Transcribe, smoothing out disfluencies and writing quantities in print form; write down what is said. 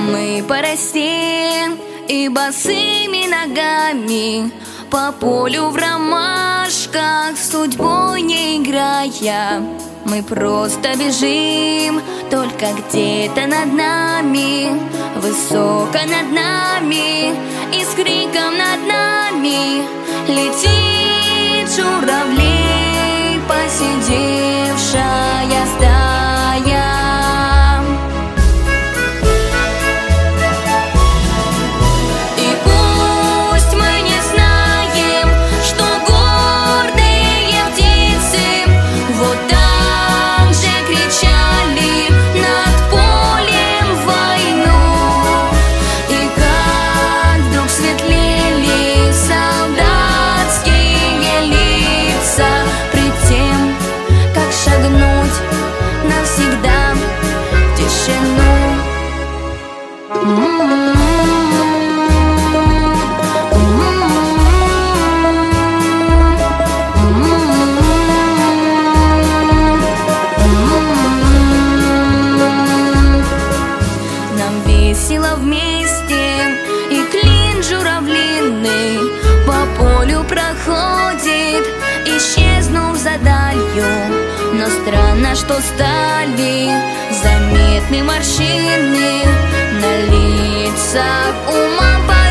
Мы порастем и босыми ногами по полю в ромашках, с судьбой не играя. Мы просто бежим, только где-то над нами, высоко над нами, и с криком над нами летит журавлей посидевшая стая. Навсегда в тишину. Нам весело вместе, и клин журавлиный по полю проходит, исчезнув за далью. Но странно, что стали заметны морщины на лицах умопомрачительных.